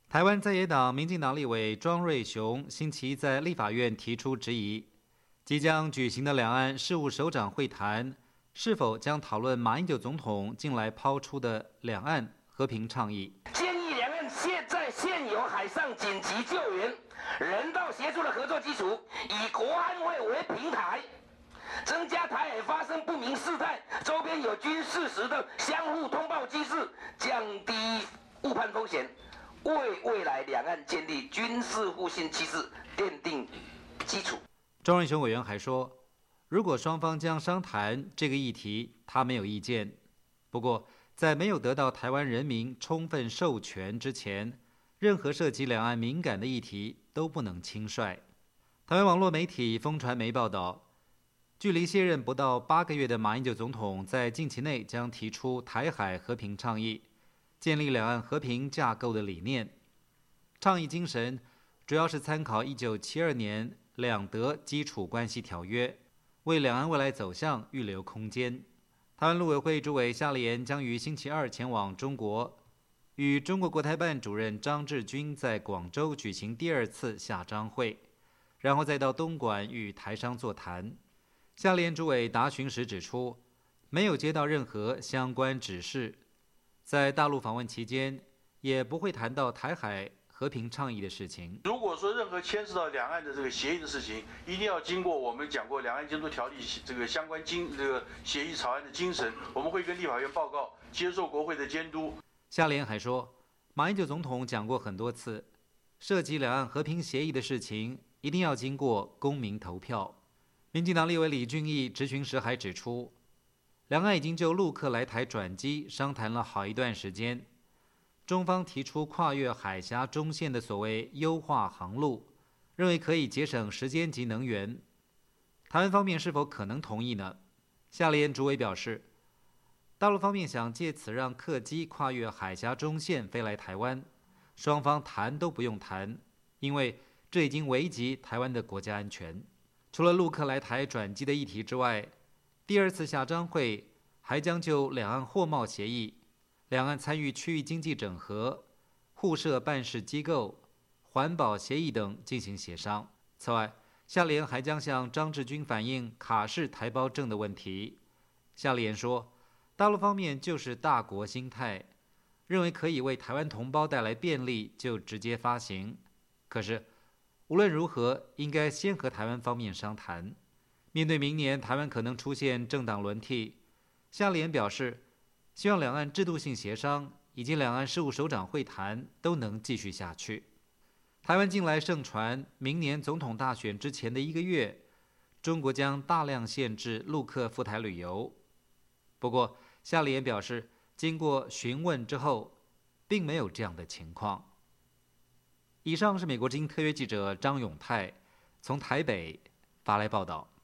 台湾在野党民进党立委庄瑞雄星期一在立法院提出质疑，即将举行的两岸事务首长会谈是否将讨论马英九总统近来抛出的两岸和平倡议。 建议两岸现有海上紧急救援、人道协助的合作基础，以国安会为平台，增加台海发生不明事态周边有军事时的相互通报机制，降低误判风险，为未来两岸建立军事互信机制奠定基础。 庄瑞雄委员还说，如果双方将商谈这个议题，他没有意见。不过，在没有得到台湾人民充分授权之前，任何涉及两岸敏感的议题都不能轻率。台湾网络媒体风传媒报道，距离卸任不到8个月的马英九总统在近期内将提出台海和平倡议，建立两岸和平架构的理念。倡议精神主要是参考1972年两德基础关系条约，为两岸未来走向预留空间。台湾陆委会主委夏立言将于星期二前往中国，与中国国台办主任张志军在广州举行第2次夏张会，然后再到东莞与台商座谈。夏立言主委答询时指出，没有接到任何相关指示，在大陆访问期间也不会谈到台海和平倡议的事情。 如果说任何牵涉到两岸的这个协议的事情，一定要经过我们讲过《两岸监督条例》这个相关这个协议草案的精神，我们会跟立法院报告，接受国会的监督。 夏立言还说，马英九总统讲过很多次，涉及两岸和平协议的事情一定要经过公民投票。民进党立委李俊毅质询时还指出，两岸已经就陆客来台转机商谈了好一段时间，中方提出跨越海峡中线的所谓优化航路，认为可以节省时间及能源。台湾方面是否可能同意呢？夏立言主委表示，大陆方面想借此让客机跨越海峡中线飞来台湾，双方谈都不用谈，因为这已经危及台湾的国家安全。除了陆客来台转机的议题之外，第2次夏张会还将就两岸货贸协议、两岸参与区域经济整合、互设办事机构、环保协议等进行协商。此外，夏立言还将向张志军反映卡式台胞证的问题。夏立言说，大陆方面就是大国心态，认为可以为台湾同胞带来便利就直接发行，可是无论如何应该先和台湾方面商谈。面对明年台湾可能出现政党轮替，夏立言表示，希望两岸制度性协商以及两岸事务首长会谈都能继续下去。台湾近来盛传，明年总统大选之前的1个月，中国将大量限制陆客赴台旅游。不过，夏立言表示，经过询问之后，并没有这样的情况。以上是美国之音特约记者张永泰从台北发来报道。